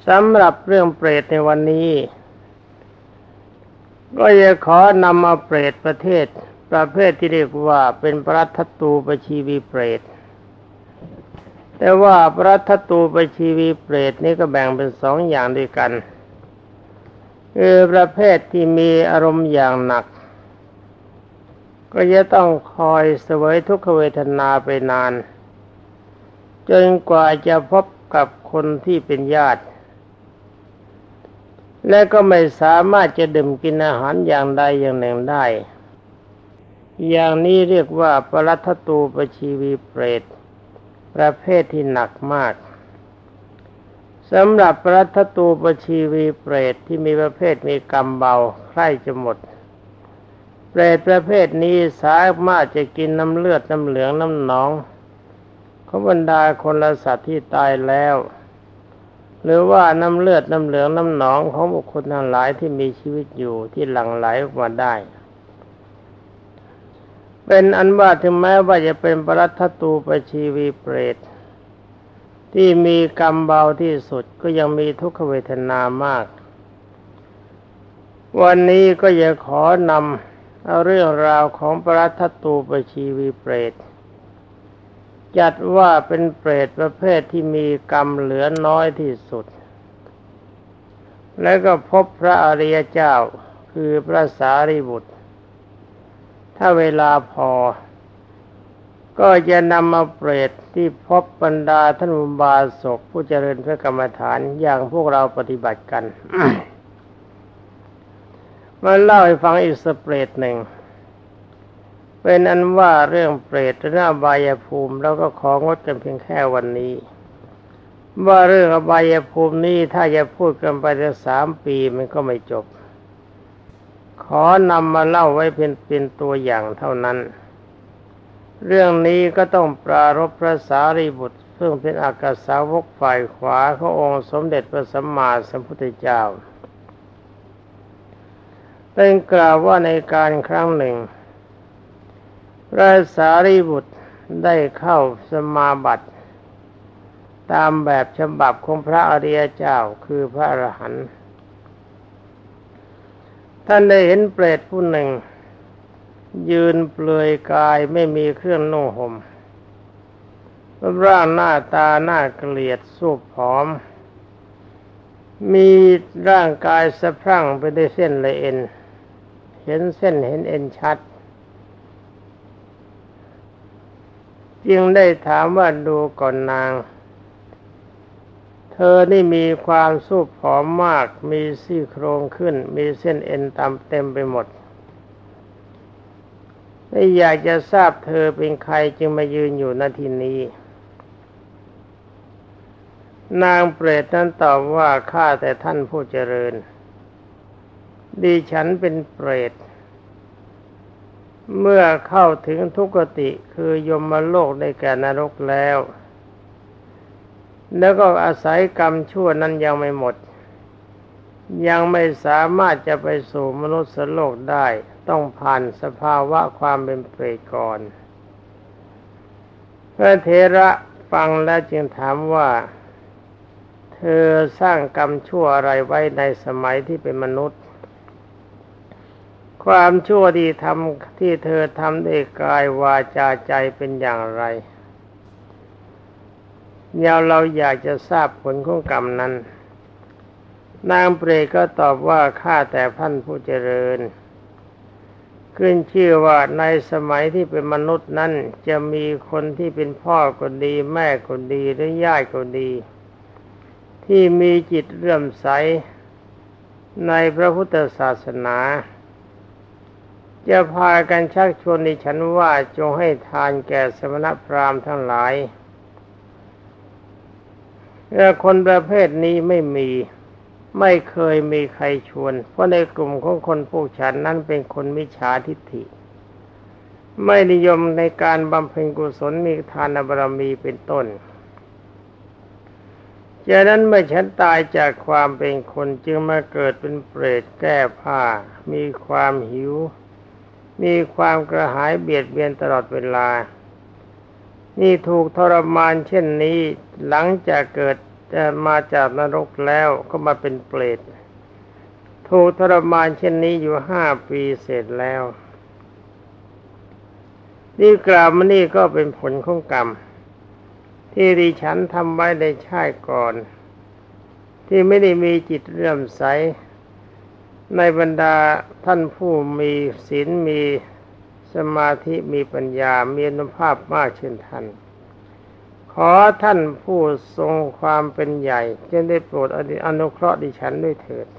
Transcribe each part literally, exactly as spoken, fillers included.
สำหรับเรื่องเปรตในวันนี้ก็จะขอนำเอาเปรตประเทศประเภทที่เรียกว่าเป็นปรัตถตูปชีวีเปรตแต่ว่าปรัตถตูปชีวีเปรตนี้ก็แบ่งเป็นสองอย่างด้วยกันคือประเภทที่มีอารมณ์อย่างหนักก็จะต้องคอยเสวยทุกขเวทนาไปนานจนกว่าจะพบกับคนที่เป็นญาติและก็ไม่สามารถจะดื่มกินอาหารอย่างใดอย่างหนึ่งได้อย่างนี้เรียกว่าปรัตถตูปชีวีเปรตประเภทที่หนักมากสำหรับปรัตถตูปชีวีเปรตที่มีประเภทมีกรรมเบาใกล้จะหมดเปรตประเภทนี้สามารถจะกินน้ำเลือดน้ำเหลืองน้ำหนองของบรรดาคนและสัตว์ที่ตายแล้วหรือว่าน้ำเลือดน้ำเหลืองน้ำหนองของบุคคลทั้งหลายที่มีชีวิตอยู่ที่หลั่งไหลออกมาได้เป็นอันว่าถึงแม้ว่าจะเป็นปรัตถตูปชีวีเปรตที่มีกรรมเบาที่สุดก็ยังมีทุกขเวทนามากวันนี้ก็จะขอนำเอาเรื่องราวของปรัตถตูปชีวีเปรตจัดว่าเป็นเปรตประเภทที่มีกรรมเหลือน้อยที่สุดและก็พบพระอริยเจ้าคือพระสารีบุตรถ้าเวลาพอก็จะนำมาเปรตที่พบบรรดาท่านอุบาสกผู้เจริญพระกรรมฐานอย่างพวกเราปฏิบัติกัน มาเล่าให้ฟังอีกสักเปรตหนึ่งเป็นอันว่าเรื่องเปรตหรืออบายภูมิแล้วก็ของดกันเพียงแค่วันนี้ว่าเรื่องอบายภูมินี้ถ้าจะพูดกันไปถึงสามปีมันก็ไม่จบขอนำมาเล่าไว้เป็นเป็นตัวอย่างเท่านั้นเรื่องนี้ก็ต้องปรารภพระสารีบุตรซึ่งเป็นอัครสาวกฝ่ายขวาขององค์สมเด็จพระสัมมาสัมพุทธเจ้าได้กล่าวว่าในการครั้งหนึ่งพระสารีบุตรได้เข้าสมาบัติตามแบบฉบับของพระอริยเจ้าคือพระอรหันต์ท่านได้เห็นเปรตผู้หนึ่งยืนเปลือยกายไม่มีเครื่องนุ่งห่มรูปร่างหน้าตาน่าเกลียดสูบผอมมีร่างกายสะพรั่งไปด้วยเส้นและเอ็นเห็นเส้นเห็นเอ็นชัดจึงได้ถามว่าดูก่อนนางเธอนี่มีความสูบผอมมากมีซี่โครงขึ้นมีเส้นเอ็นตามเต็มไปหมดไม่อยากจะทราบเธอเป็นใครจึงมายืนอยู่ณที่นี้นางเปรตนั้นตอบว่าข้าแต่ท่านผู้เจริญดิฉันเป็นเปรตเมื่อเข้าถึงทุกขติคือยมโลกได้แก่นรกแล้วแล้วก็อาศัยกรรมชั่วนั้นยังไม่หมดยังไม่สามารถจะไปสู่มนุษย์โลกได้ต้องผ่านสภาวะความเป็นเปรตก่อนพระเถระฟังแล้วจึงถามว่าเธอสร้างกรรมชั่วอะไรไว้ในสมัยที่เป็นมนุษย์ความชั่วที่ทำที่เธอทำด้วยกายวาจาใจเป็นอย่างไรเราอยากจะทราบผลของกรรมนั้นนางเปรตก็ตอบว่าข้าแต่ท่านผู้เจริญขึ้นชื่อว่าในสมัยที่เป็นมนุษย์นั้นจะมีคนที่เป็นพ่อก็ดีแม่ก็ดีหรือญาติก็ดีที่มีจิตเลื่อมใสในพระพุทธศาสนาจะพากันชักชวนดิฉันว่าจงให้ทานแก่สมณพราหมณ์ทั้งหลายแต่คนประเภทนี้ไม่มีไม่เคยมีใครชวนเพราะในกลุ่มของคนพวกฉันนั้นเป็นคนมิจฉาทิฏฐิไม่นิยมในการบำเพ็ญกุศลมีทานบารมีเป็นต้นฉะนั้นเมื่อฉันตายจากความเป็นคนจึงมาเกิดเป็นเปรตแก้ผ้ามีความหิวมีความกระหายเบียดเบียนตลอดเวลานี่ถูกทรมานเช่นนี้หลังจากเกิดจะมาจากนรกแล้วก็มาเป็นเปรตถูกทรมานเช่นนี้อยู่ห้าปีเสร็จแล้วนี่กล่าวมานี่ก็เป็นผลของกรรมที่ดิฉันทำไว้ในชาติก่อนที่ไม่ได้มีจิตเลื่อมใสในบรรดาท่านผู้มีศีลมีสมาธิมีปัญญามีอานุภาพมากเช่นท่านขอท่านผู้ทรงความเป็นใหญ่จึงได้โปรดอนุเคราะห์ดิฉันด้วยเถิด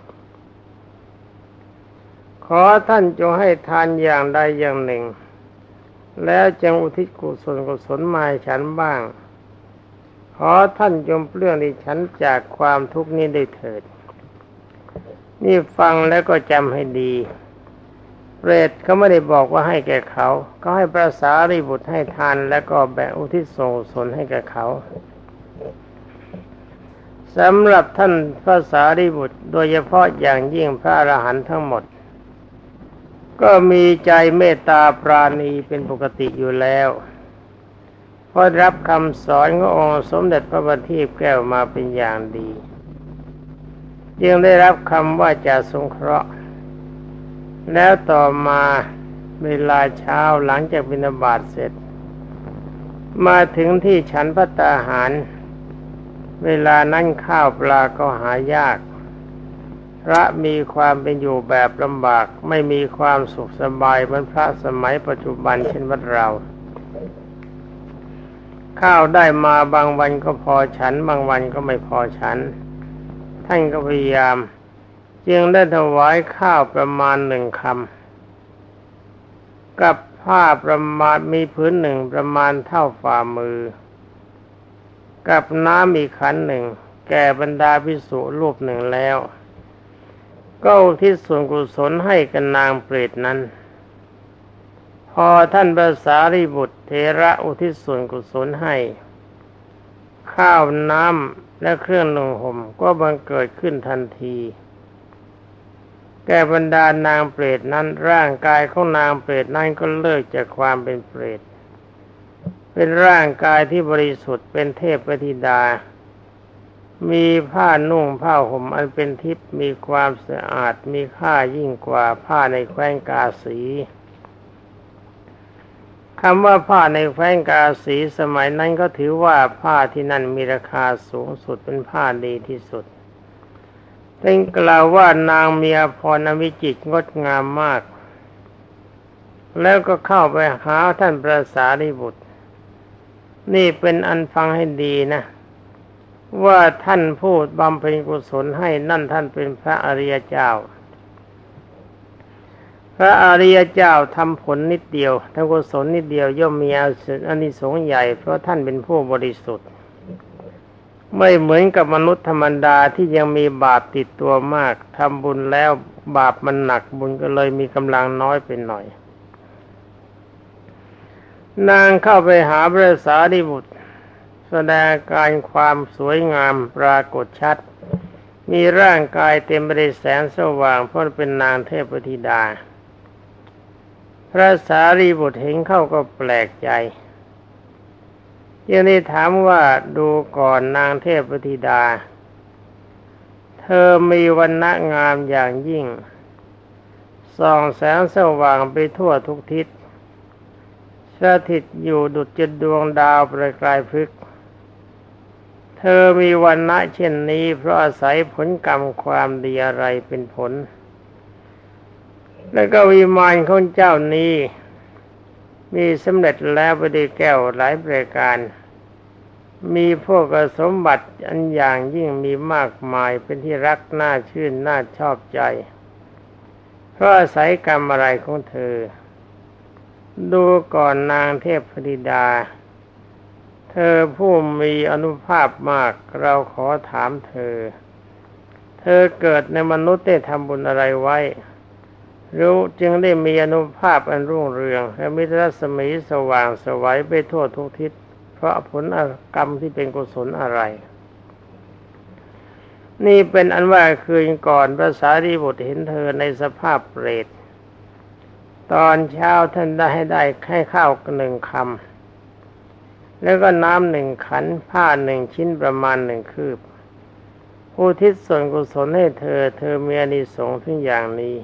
ขอท่านจงให้ทานอย่างใดอย่างหนึ่งแล้วจงอุทิศกุศลกุศลมาให้ฉันบ้างขอท่านจงเปลื้องดิฉันจากความทุกข์นี้ได้เถิดนี่ฟังแล้วก็จำให้ดีเปรตเขาไม่ได้บอกว่าให้แก่เขาเขาให้พระสารีบุตรให้ทานแล้วก็แบ่งอุทิศส่วนกุศลให้แก่เขาสำหรับท่านพระสารีบุตรโดยเฉพาะอย่างยิ่งพระอรหันต์ทั้งหมดก็มีใจเมตตาปราณีเป็นปกติอยู่แล้วเพราะรับคำสอนขององค์สมเด็จพระบัณฑิตแก้วมาเป็นอย่างดีจึงได้รับคำว่าจะสงเคราะห์แล้วต่อมาเวลาเช้าหลังจากบิณฑบาตเสร็จมาถึงที่ฉันภัตตาหารเวลานั้นข้าวปลาก็หายากพระมีความเป็นอยู่แบบลำบากไม่มีความสุขสบายเหมือนพระสมัยปัจจุบันเช่นวัดเราข้าวได้มาบางวันก็พอฉันบางวันก็ไม่พอฉันท่านก็พยายามจึงได้ถวายข้าวประมาณหนึ่งคำกับผ้าประมาณมีผืนหนึ่งประมาณเท่าฝ่ามือกับน้ำอีกขันหนึ่งแก่บรรดาภิกษุรูปหนึ่งแล้วก็อุทิศส่วนกุศลให้กับนางเปรตนั้นพอท่านพระสารีบุตรเถระอุทิศส่วนกุศลให้ข้าวน้ำและเครื่องนุ่งห่มก็บังเกิดขึ้นทันทีแก่บรรดานางเปรตนั้นร่างกายของนางเปรตนั้นก็เลิกจากความเป็นเปรตเป็นร่างกายที่บริสุทธิ์เป็นเทพธิดามีผ้านุ่งผ้าห่มอันเป็นทิพย์มีความสะอาดมีค่ายิ่งกว่าผ้าในแคว้นกาสีคำว่าผ้าในแคว้นกาสีสมัยนั้นก็ถือว่าผ้าที่นั่นมีราคาสูงสุดเป็นผ้าดีที่สุดจึงกล่าวว่านางมีอภรณ์วิจิตรงดงามมากแล้วก็เข้าไปหาท่านพระสารีบุตรนี่เป็นอันฟังให้ดีนะว่าท่านพูดบำเพ็ญกุศลให้นั่นท่านเป็นพระอริยเจ้าพระอริยเจ้าทำผลนิดเดียวทำกุศลนิดเดียวย่อมมีอานิสงส์ใหญ่เพราะท่านเป็นผู้บริสุทธิ์ไม่เหมือนกับมนุษย์ธรรมดาที่ยังมีบาปติดตัวมากทำบุญแล้วบาปมันหนักบุญก็เลยมีกำลังน้อยไปหน่อยนางเข้าไปหาพระสารีบุตรแสดงการความสวยงามปรากฏชัดมีร่างกายเต็มไปด้วยแสงสว่างเพราะเป็นนางเทพธิดาพระสารีบุตรเห็นเข้าก็แปลกใจยังได้ถามว่าดูก่อนนางเทพธิดาเธอมีวรรณะงามอย่างยิ่งส่องแสงสว่างไปทั่วทุกทิศสถิตอยู่ดุจดวงดาวประกายพฤกษ์เธอมีวรรณะเช่นนี้เพราะอาศัยผลกรรมความดีอะไรเป็นผลแล้วก็วิมานของเจ้านี้มีสำเร็จแล้วไปด้วยแก้วหลายประการมีพวกสมบัติอันอย่างยิ่งมีมากมายเป็นที่รักน่าชื่นน่าชอบใจเพราะอาศัยกรรมอะไรของเธอดูก่อนนางเทพธิดาเธอผู้มีอานุภาพมากเราขอถามเธอเธอเกิดในมนุษย์ได้ทำบุญอะไรไว้รู้จึงได้มีอานุภาพอันรุ่งเรืองและมีรัศมีสว่างไสวไปทั่วทุกทิศเพราะผลกรรมที่เป็นกุศลอะไรนี่เป็นอันว่าคืนก่อนพระสารีบุตรเห็นเธอในสภาพเปรตตอนเช้าท่านได้ให้ได้แค่ข้าวหนึ่งคำแล้วก็น้ำหนึ่งขันผ้าหนึ่งชิ้นประมาณหนึ่งคืบอุทิศส่วนกุศลให้เธอเธอมีอานิสงส์ถึงอย่างนี้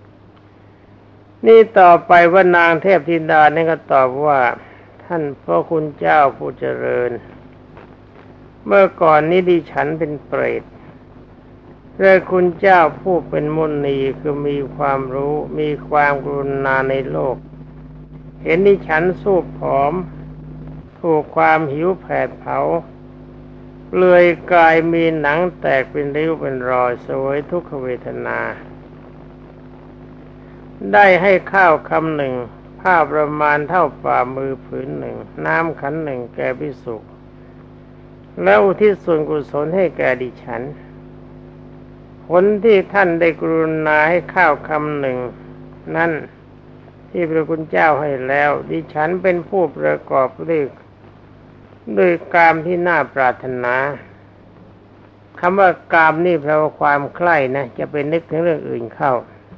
นี่ต่อไปว่านางเทพธิดานี่ก็ตอบว่าท่านพระคุณเจ้าผู้เจริญเมื่อก่อนนี้ดิฉันเป็นเปรตพระคุณเจ้าผู้เป็นมุนีคือมีความรู้มีความกรุณาในโลกเห็นดิฉันสูบผอมถูกความหิวแผดเผาเปลือยกายมีหนังแตกเป็นริ้วเป็นรอยเสวยทุกขเวทนาได้ให้ข้าวคำหนึ่งผ้าประมาณเท่าฝ่ามือผืนหนึ่งน้ำขันหนึ่งแก่ภิกษุแล้วอุทิศส่วนกุศลให้แก่ดิฉันผลที่ท่านได้กรุณาให้ข้าวคำหนึ่งนั่นที่พระคุณเจ้าให้แล้วดิฉันเป็นผู้ประกอบด้วยด้วยกามที่น่าปรารถนาคำว่ากามนี่แปลว่าความใคร่นะจะเป็นนึกถึงเรื่องอื่นเข้า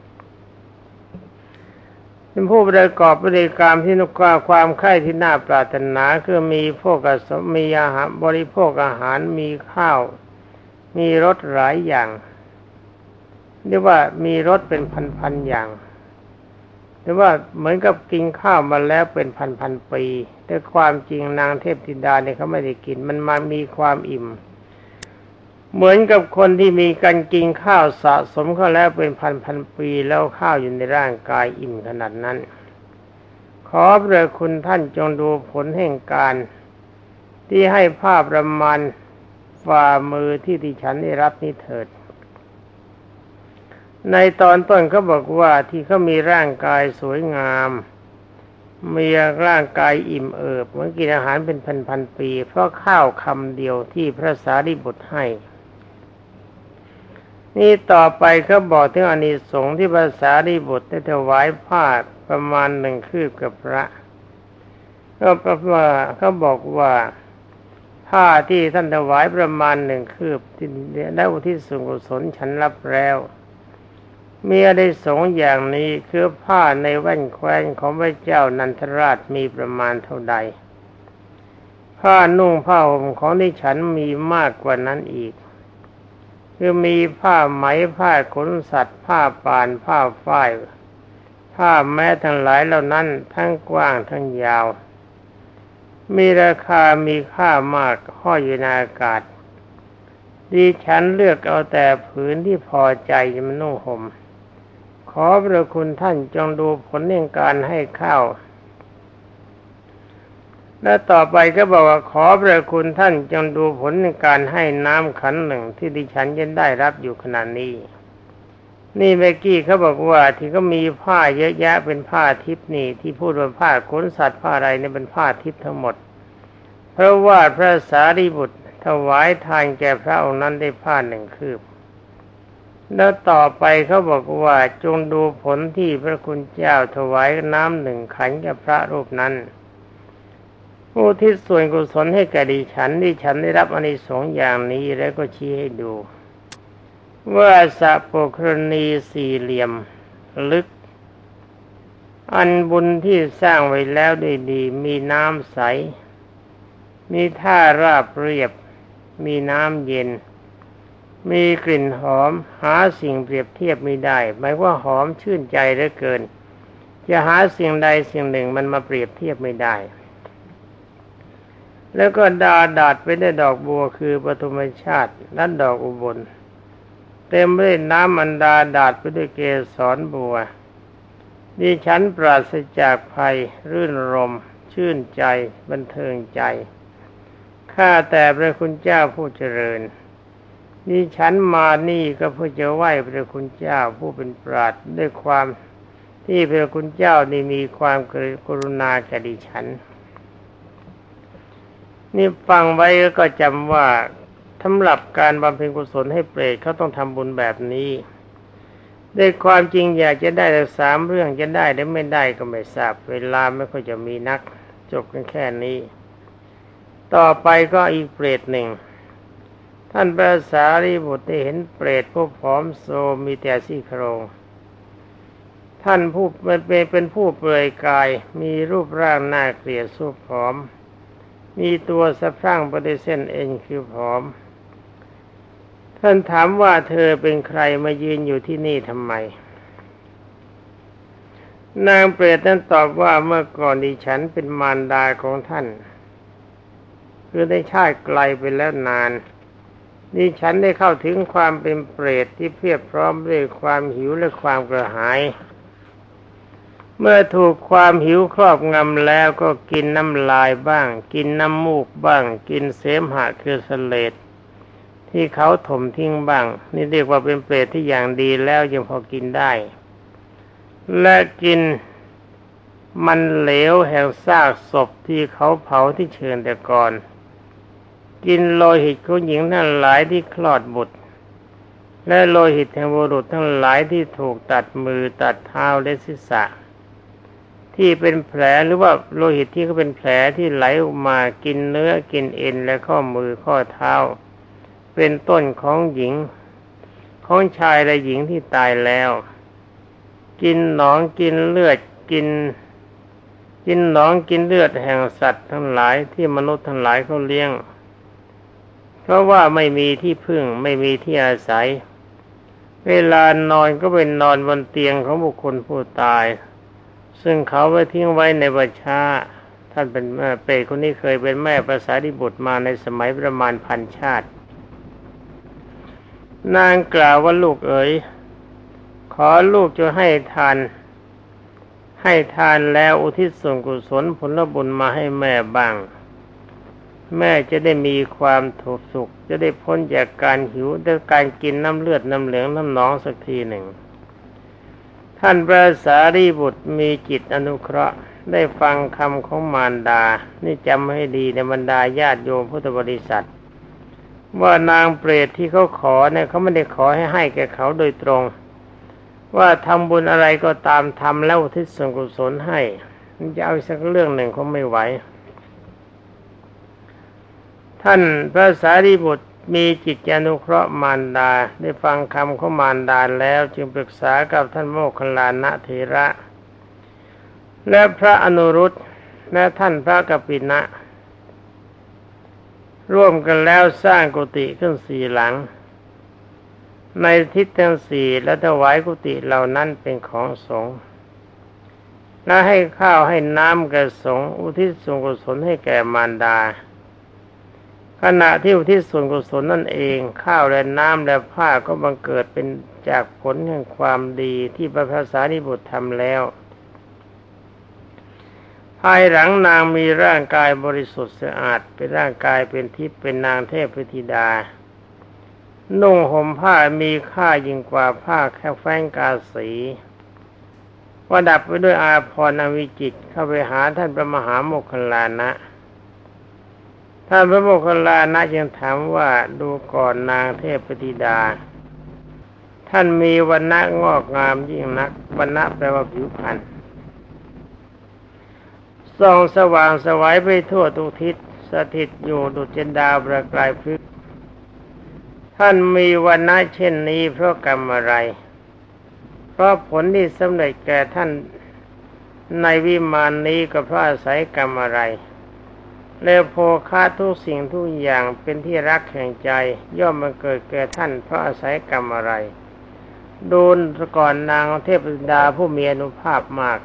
เป็นผู้ประกอบด้วยกามที่นุกาความใคร่ที่น่าปรารถนาคือมีพวกสมมีอาหารบริโภคอาหารมีข้าวมีรสหลายอย่างเรียกว่ามีรสเป็นพันๆอย่างหรือว่าเหมือนกับกินข้าวมาแล้วเป็นพันๆปีแต่ความจริงนางเทพธิดาเนี่ยเขาไม่ได้กินมันมามีความอิ่มเหมือนกับคนที่มีการกินข้าวสะสมเข้าแล้วเป็นพันๆปีแล้วข้าวอยู่ในร่างกายอิ่มขนาดนั้นขอพระคุณท่านจงดูผลแห่งการที่ให้ภาพประมาณฝ่ามือที่ดิฉันได้รับนี้เถิดในตอนต้นเขาบอกว่าที่เขามีร่างกายสวยงามมีร่างกายอิ่มเอิบเหมือนกินอาหารเป็นพันๆปีเพราะข้าวคำเดียวที่พระสารีบุตรให้นี่ต่อไปเขาบอกถึงอานิสงส์ที่พระสารีบุตรได้ถวายผ้าประมาณหนึ่งคืบกับพระก็เพราะว่าเขาบอกว่าผ้าที่ท่านถวายประมาณหนึ่งคืบที่ได้อุทิศส่วนกุศลฉันรับแล้วมีอานิสงส์อย่างนี้คือผ้าในแว่นแคว้นของพระเจ้านันทราชมีประมาณเท่าใดผ้านุ่งผ้าห่มของดิฉันมีมากกว่านั้นอีกคือมีผ้าไหมผ้าขนสัตว์ผ้าป่านผ้าฝ้ายผ้าแม้ทั้งหลายเหล่านั้นทั้งกว้างทั้งยาวมีราคามีค่ามากห้อยอยู่ในอากาศดิฉันเลือกเอาแต่ผืนที่พอใจจะมานุ่งห่มขอพระคุณท่านจงดูผลแห่งการให้ข้าวและต่อไปก็บอกว่าขอพระคุณท่านจงดูผลในการให้น้ำขันหนึ่งที่ดิฉันยันได้รับอยู่ขณะนี้นี่เมื่อกี้เขาบอกว่าที่ก็มีผ้าเยอะแยะเป็นผ้าทิพย์นี่ที่พูดว่าผ้าขนสัตว์ผ้าอะไรเนี่ยเป็นผ้าทิพย์ทั้งหมดเพราะว่าพระสารีบุตรถวายทานแก่พระองค์นั้นได้ผ้าหนึ่งคืบแล้วต่อไปเขาบอกว่าจงดูผลที่พระคุณเจ้าถวายน้ำหนึ่งขันแก่พระรูปนั้นผู้ที่ส่วนกุศลให้แก่ดิฉันดิฉันได้รับอานิสงส์อย่างนี้แล้วก็ชี้ให้ดูว่าสระโปกรณีสี่เหลี่ยมลึกอันบุญที่สร้างไว้แล้วด้วยดีมีน้ำใสมีท่าราบเรียบมีน้ำเย็นมีกลิ่นหอมหาสิ่งเปรียบเทียบไม่ได้หมายว่าหอมชื่นใจเหลือเกินจะหาสิ่งใดสิ่งหนึ่งมันมาเปรียบเทียบไม่ได้แล้วก็ดาดาษไปด้วยดอกบัวคือปฐมชาติและดอกอุบลเต็มไปด้วยน้ำอันดาดาษไปด้วยเกสรบัวดิฉันปราศจากภัยรื่นรมชื่นใจบันเทิงใจข้าแต่พระคุณเจ้าผู้เจริญดิฉันมานี่ก็เพื่อจะไหว้พระคุณเจ้าผู้เป็นปราชญ์ด้วยความที่พระคุณเจ้านี่มีความกรุณาแก่ดิฉันนี่ฟังไว้ก็จำว่าสำหรับการบำเพ็ญกุศลให้เปรตเขาต้องทำบุญแบบนี้ด้วยความจริงอยากจะได้แต่สามเรื่องจะได้หรือไม่ได้ก็ไม่ทราบเวลาไม่ค่อยจะมีนักจบกันแค่นี้ต่อไปก็อีกเปรตหนึ่งท่านพระสารีบุตรได้เห็นเปรตผู้ผอมโซมีแต่ซี่โครงท่านผู้เป็นเป็นผู้เปลือยกายมีรูปร่างน่าเกลียดสูบผอมมีตัวสะพรั่งไปด้วยเส้นเอ็นคือผอมท่านถามว่าเธอเป็นใครมายืนอยู่ที่นี่ทำไมนางเปรตนั้นตอบว่าเมื่อก่อนดิฉันเป็นมารดาของท่านคือได้ชาติไกลไปแล้วนานดิฉันได้เข้าถึงความเป็นเปรตที่เพียบพร้อมด้วยความหิวและความกระหายเมื่อถูกความหิวครอบงำแล้วก็กินน้ำลายบ้างกินน้ำมูกบ้างกินเสมหะคือเสลดที่เขาถมทิ้งบ้างนี่เรียกว่าเป็นเปรตที่อย่างดีแล้วยังพอกินได้และกินมันเหลวแห่งซากศพที่เขาเผาที่เชิงแต่ก่อนกินโลหิตของหญิงทั้งหลายที่คลอดบุตรและโลหิตแห่งบุรุษทั้งหลายที่ถูกตัดมือตัดเท้าและศีรษะที่เป็นแผลหรือว่าโลหิตที่เขาเป็นแผลที่ไหลออกมากินเนื้อกินเอ็นและข้อมือข้อเท้าเป็นต้นของหญิงของชายและหญิงที่ตายแล้วกินหนองกินเลือดกินกินหนองกินเลือดแห่งสัตว์ทั้งหลายที่มนุษย์ทั้งหลายเขาเลี้ยงเพราะว่าไม่มีที่พึ่งไม่มีที่อาศัยเวลานอนก็เป็นนอนบนเตียงของบุคคลผู้ตายซึ่งเขาไว้ทิ้งไว้ในป่าช้าท่านเป็นเปรตคนนี้เคยเป็นแม่พระสารีบุตรมาในสมัยประมาณพันชาตินางกล่าวว่าลูกเอ๋ยขอลูกจะให้ทานให้ทานแล้วอุทิศส่วนกุศลผลบุญมาให้แม่บ้างแม่จะได้มีความถูกสุขจะได้พ้นจากการหิวและการกินน้ำเลือดน้ำเหลืองน้ำหนองสักทีหนึ่งท่านพระสารีบุตรมีจิตอนุเคราะห์ได้ฟังคำของมารดานี่จำให้ดีในบรรดาญาติโยมพุทธบริษัทว่านางเปรตที่เขาขอเนี่ยเขาไม่ได้ขอให้ให้แก่เขาโดยตรงว่าทำบุญอะไรก็ตามทำแล้วอุทิศส่วนกุศลให้จะเอาสักเรื่องหนึ่งคงไม่ไหวท่านพระสารีบุตรมีจิตอนุเคราะห์มารดาได้ฟังคำของมารดาแล้วจึงปรึกษากับท่านโมคคัลลานะเถระและพระอนุรุตและท่านพระกัปปินะร่วมกันแล้วสร้างกุฏิขึ้นสี่หลังในทิศทั้งสี่และถวายกุฏิเหล่านั้นเป็นของสงฆ์และให้ข้าวให้น้ำแก่สงฆ์อุทิศส่วนกุศลให้แก่มารดาขณะที่อุทิศส่วนกุศลนั่นเองข้าวและน้ำและผ้าก็บังเกิดเป็นจากผลแห่งความดีที่พระภาษาริบุตรทำแล้วภายหลังนางมีร่างกายบริสุทธิ์สะอาดเป็นร่างกายเป็นทิพย์เป็นนางเทพธิดานุ่งห่มผ้ามีค่ายิ่งกว่าผ้าแค่แฟ้งกาสีประดับไปด้วยอาภรณ์อวิจิตรเข้าไปหาท่านพระมหาโมคคัลลานะท่านพระโมคคัลลานะจึงถามว่าดูก่อนนางเทพธิดาท่านมีวรรณะงอกงามยิ่งนักวรรณะแปลว่าผิวพรรณส่องสว่างสวัยไปทั่วทุกทิศสถิตอยู่ดุจดาวประกายพฤกษ์ท่านมีวรรณะเช่นนี้เพราะกรรมอะไรเพราะผลที่สำเร็จแก่ท่านในวิมานนี้ก็เพราะอาศัยกรรมอะไรแล้วโภคะทุกสิ่งทุกอย่างเป็นที่รักแห่งใจย่อมมาเกิดแก่ท่านเพราะอาศัยกรรมอะไรดูก่อนนางเทพธิดาผู้มีอานุภาพมาก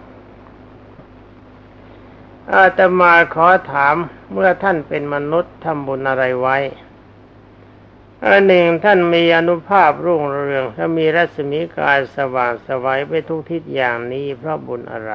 อาตมาขอถามเมื่อท่านเป็นมนุษย์ทำบุญอะไรไว้อันหนึ่งท่านมีอานุภาพรุ่งเรืองและมีรัศมีกายสว่างไสวไปทุกทิศอย่างนี้เพราะบุญอะไร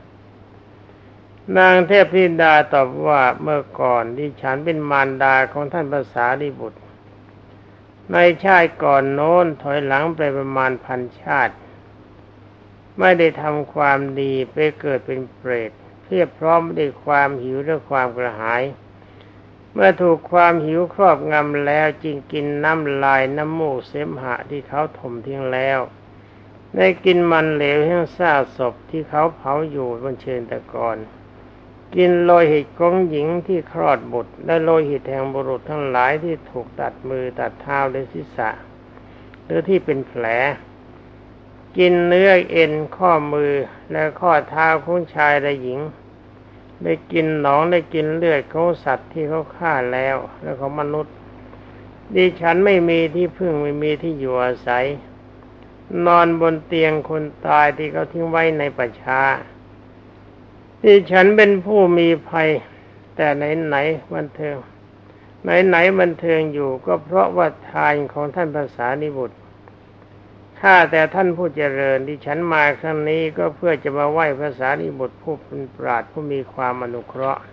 นางเทพธิดาตอบว่าเมื่อก่อนดิฉันเป็นมารดาของท่านพระสารีบุตรในชาติก่อนโน้นถอยหลังไปประมาณพันชาติไม่ได้ทำความดีไปเกิดเป็นเปรตเพียบพร้อมด้วยความหิวและความกระหายเมื่อถูกความหิวครอบงำแล้วจึงกินน้ำลายน้ำมูกเสมหะที่เขาถมทิ้งแล้วได้กินมันเหลวแห่งซากศพที่เขาเผาอยู่บนเชิงตะกอนกินโลหิตของหญิงที่คลอดบุตรและโลหิตแห่งบุรุษทั้งหลายที่ถูกตัดมือตัดเท้าและศีรษะหรือที่เป็นแผลกินเนื้อเอ็นข้อมือและข้อเท้าของชายและหญิงได้กินหนองได้กินเลือดของสัตว์ที่เขาฆ่าแล้วและของมนุษย์ดิฉันไม่มีที่พึ่งไม่มีที่อยู่อาศัยนอนบนเตียงคนตายที่เขาทิ้งไว้ในป่าช้าดิฉันเป็นผู้มีภัยแต่ไหนไหนบันเทิงไหนไหนบันเทิงอยู่ก็เพราะว่าทานของท่านพระสารีบุตรข้าแต่ท่านผู้เจริญดิฉันมาครั้งนี้ก็เพื่อจะมาไหว้พระสารีบุตรผู้เป็นปราชญ์ผู้มีความอนุเคราะห์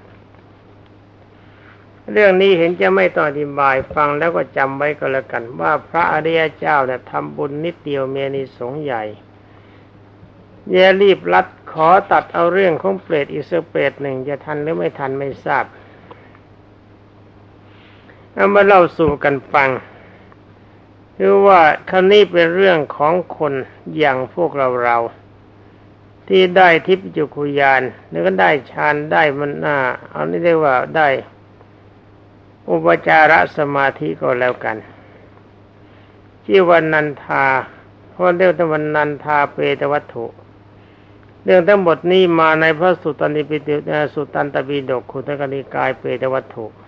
เรื่องนี้เห็นจะไม่ต้องอธิบายฟังแล้วก็จำไว้ก็แล้วกันว่าพระอริยเจ้าเนี่ยทำบุญนิดเดียวมีอานิสงส์ใหญ่อย่ารีบลัดขอตัดเอาเรื่องของเปรตอีกสักเปรตหนึ่งจะทันหรือไม่ทันไม่ทราบเอามาเล่าสู่กันฟังคือว่าครั้นี้เป็นเรื่องของคนอย่างพวกเราเราที่ได้ทิพยจักขุญาณแล้วก็ได้ฌานได้มันน่าเอานี่ได้ว่าได้อุปจารสมาธิก็แล้วกันชื่อว่านันทาเพราะเรียกว่านันทาเปตวัตถุเรื่องทั้งหมดนี้มาในพระสุตตันติปิฎกสุตตันตปิฎกขุทกนิกายเปตวัตถุ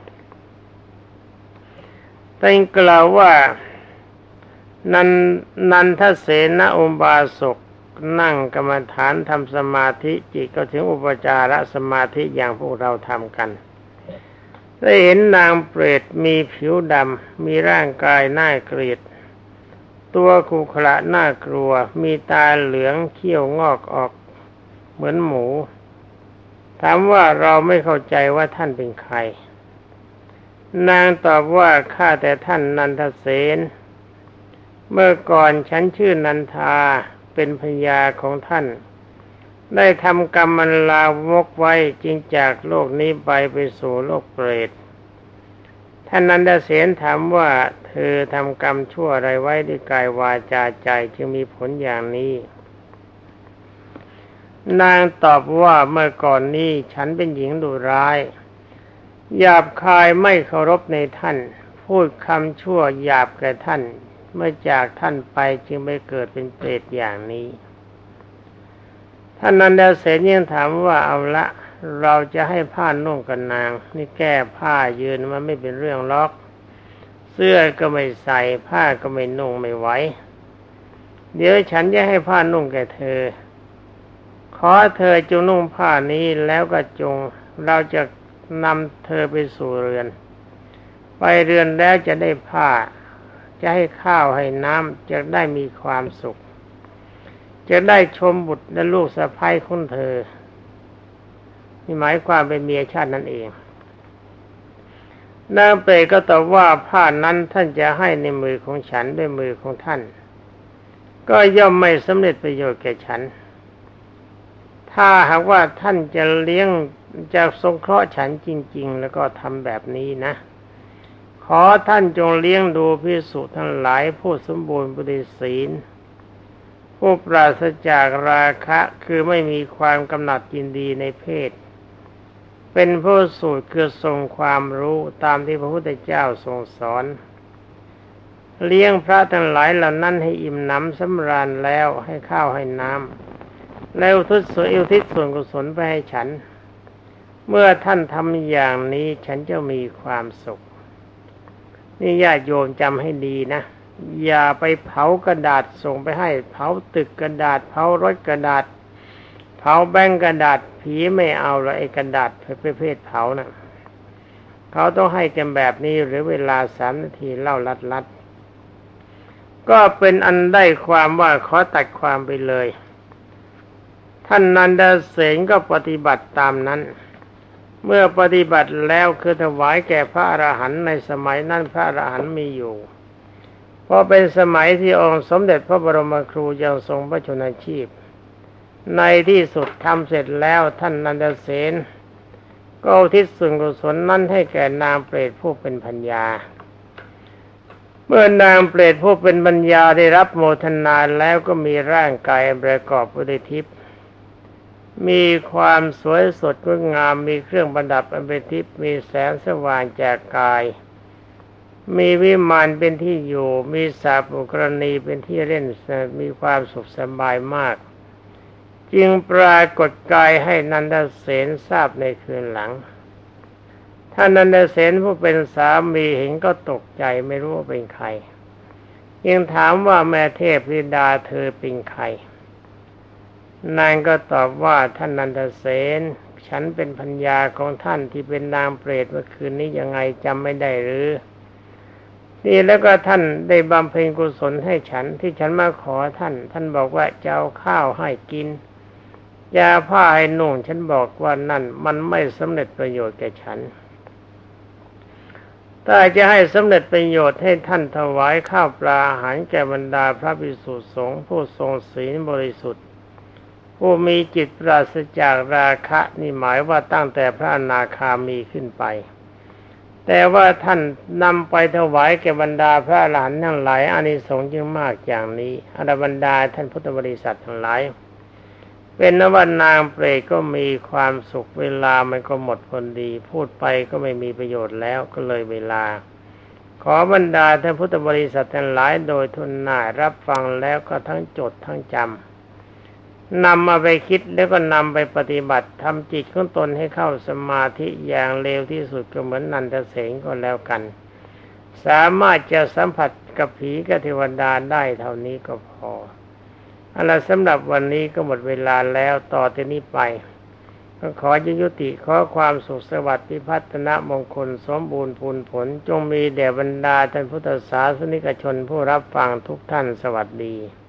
แต่กล่าวว่านันนันทเสนอุบาสกนั่งกรรมฐานทำสมาธิจิตก็ถึงอุปจารสมาธิอย่างพวกเราทำกันได้เห็นนางเปรตมีผิวดำมีร่างกายน่าเกลียดตัวขรุขระน่ากลัวมีตาเหลืองเขี้ยวงอกออกเหมือนหมูถามว่าเราไม่เข้าใจว่าท่านเป็นใครนางตอบว่าข้าแต่ท่านนันทเสนเมื่อก่อนฉันชื่อนันทาเป็นภรรยาของท่านได้ทำกรรมมันลามกไว้จึงจากโลกนี้ไปไปสู่โลกเปรตท่านนันทเสนถามว่าเธอทำกรรมชั่วอะไรไว้ด้วยกายวาจาใจจึงมีผลอย่างนี้นางตอบว่าเมื่อก่อนนี้ฉันเป็นหญิงดุร้ายหยาบคายไม่เคารพในท่านพูดคำชั่วหยาบแก่ท่านเมื่อจากท่านไปจึงไม่เกิดเป็นเปรตอย่างนี้ท่านนันทเสนยังถามว่าเอาละเราจะให้ผ้านุ่งกันนางนี่แก้ผ้ายืนมันไม่เป็นเรื่องล็อกเสื้อก็ไม่ใส่ผ้าก็ไม่นุ่งไม่ไหวเดี๋ยวฉันจะให้ผ้านุ่งแก่เธอขอเธอจงนุ่งผ้านี้แล้วก็จงเราจะนำเธอไปสู่เรือนไปเรือนแล้วจะได้ผ้าจะให้ข้าวให้น้ำจะได้มีความสุขจะได้ชมบุตรและลูกสะใภ้ของเธอนี่หมายความเป็นเมียชาตินั่นเองนางเปรตก็ตอบว่าผ้านั้นท่านจะให้ในมือของฉันด้วยมือของท่านก็ย่อมไม่สำเร็จประโยชน์แก่ฉันถ้าหากว่าท่านจะเลี้ยงจะสงเคราะห์ฉันจริงๆแล้วก็ทำแบบนี้นะขอท่านจงเลี้ยงดูภิกษุทั้งหลายผู้สมบูรณ์บริศีลผู้ปราศจากราคะคือไม่มีความกำหนัดยินดีในเพศเป็นผู้สูตรคือทรงความรู้ตามที่พระพุทธเจ้าทรงสอนเลี้ยงพระทั้งหลายเหล่านั้นให้อิ่มหนำสำราญแล้วให้ข้าวให้น้ำแล้วทุตส่วนอุทิศส่วนกุศลไปให้ฉันเมื่อท่านทำอย่างนี้ฉันจะมีความสุขนี่ญาติโยมจำให้ดีนะอย่าไปเผากระดาษส่งไปให้เผาตึกกระดาษเผารถกระดาษเผาแบงก์กระดาษผีไม่เอาละไอ้กระดาษประเภทเผานะเขาต้องให้กันแบบนี้หรือเวลาสามนาทีเล่าลัดๆก็เป็นอันได้ความว่าขอตัดความไปเลยท่านนันทเสนก็ปฏิบัติตามนั้นเมื่อปฏิบัติแล้วคือถวายแก่พระอรหันต์ในสมัยนั้นพระอรหันต์มีอยู่เพราะเป็นสมัยที่องค์สมเด็จพระบรมครูยังทรงพระชนชีพในที่สุดทำเสร็จแล้วท่านนันทเสนก็อุทิศส่วนกุศลนั้นให้แก่นางเปรตผู้เป็นพัญญาเมื่อนางเปรตผู้เป็นพัญญาได้รับโมทนาแล้วก็มีร่างกายประกอบด้วยทิพย์มีความสวยสดงดงามมีเครื่องประดับอันเป็นทิพย์มีแสงสว่างจากกายมีวิมานเป็นที่อยู่มีสาปุกรณีเป็นที่เล่นมีความสุขสบายมากจึงปรากฏกายให้นันทเสนทราบในคืนหลังทท่านนันทเสนผู้เป็นสามีเห็นก็ตกใจไม่รู้ว่าเป็นใครยังถามว่าแม่เทพธิดาเธอเป็นใครนางก็ตอบว่าท่านนันทเสนฉันเป็นภรรยาของท่านที่เป็นนางเปรตเมื่อคืนนี้ยังไงจำไม่ได้หรือนี่แล้วก็ท่านได้บำเพ็ญกุศลให้ฉันที่ฉันมาขอท่านท่านบอกว่าจะเอาข้าวให้กินยาผ้าให้นุ่งฉันบอกว่านั่นมันไม่สำเร็จประโยชน์แก่ฉันถ้าจะให้สำเร็จประโยชน์ให้ท่านถวายข้าวปลาอาหารแก่บรรดาพระภิกษุสงฆ์ผู้ทรงศีลบริสุทธิ์ผู้มีจิตปราศจากราคะนี่หมายว่าตั้งแต่พระอนาคามีขึ้นไปแต่ว่าท่านนำไปถวายแก่บรรดาพระอรหันต์ทั้งหลายอานิสงส์จึงมากอย่างนี้อรบรรดาท่านพุทธบริษัททั้งหลายเป็นนว่านางเปรตก็มีความสุขเวลามันก็หมดพอดีพูดไปก็ไม่มีประโยชน์แล้วก็เลยเวลาขอบรรดาท่านพุทธบริษัททั้งหลายโดยทุนหน้ารับฟังแล้วก็ทั้งจดทั้งจำนำมาไปคิดแล้วก็นำไปปฏิบัติทำจิตของตนให้เข้าสมาธิอย่างเร็วที่สุดก็เหมือนนันทเสนก็แล้วกันสามารถจะสัมผัสกับผีกับเทวดาได้เท่านี้ก็พอเอาล่ะสำหรับวันนี้ก็หมดเวลาแล้วต่อจากนี้ไปก็ขอยุติขอความสุขสวัสดิ์พิพัฒนมงคลสมบูรณ์ผลผลจงมีแด่บรรดาท่านพุทธศาสนิกชนผู้รับฟังทุกท่านสวัสดี